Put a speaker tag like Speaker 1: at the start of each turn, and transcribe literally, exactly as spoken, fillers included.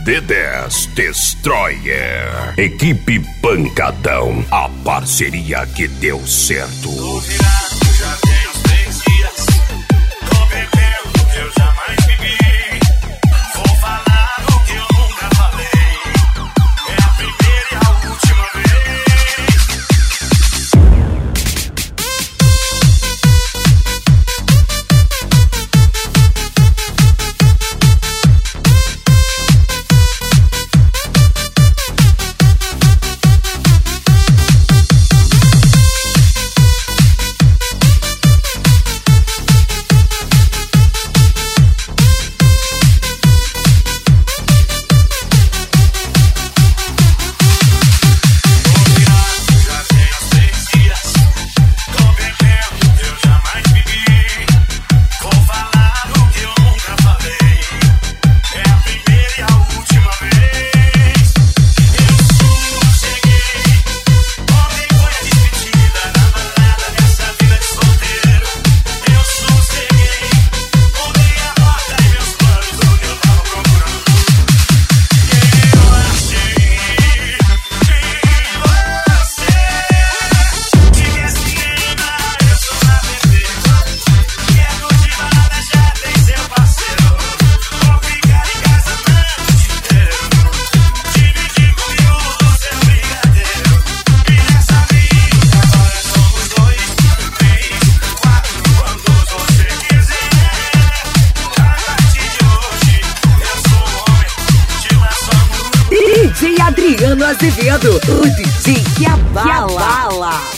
Speaker 1: D dez Destroyer. Equipe Pancadão, a parceria que deu certo.
Speaker 2: Tô virado, já tem uns três dias. Tô bebendo o que eu jamais bebi. Vou falar o que eu nunca falei. É a primeira e a última vez.
Speaker 3: D J Adriano Azevedo, o D J que abala.